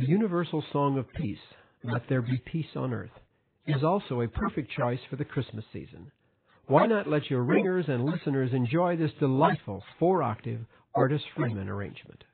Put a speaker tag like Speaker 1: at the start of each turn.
Speaker 1: The universal song of peace, Let There Be Peace on Earth, is also a perfect choice for the Christmas season. Why not let your ringers and listeners enjoy this delightful 4-octave Artis Freeman arrangement?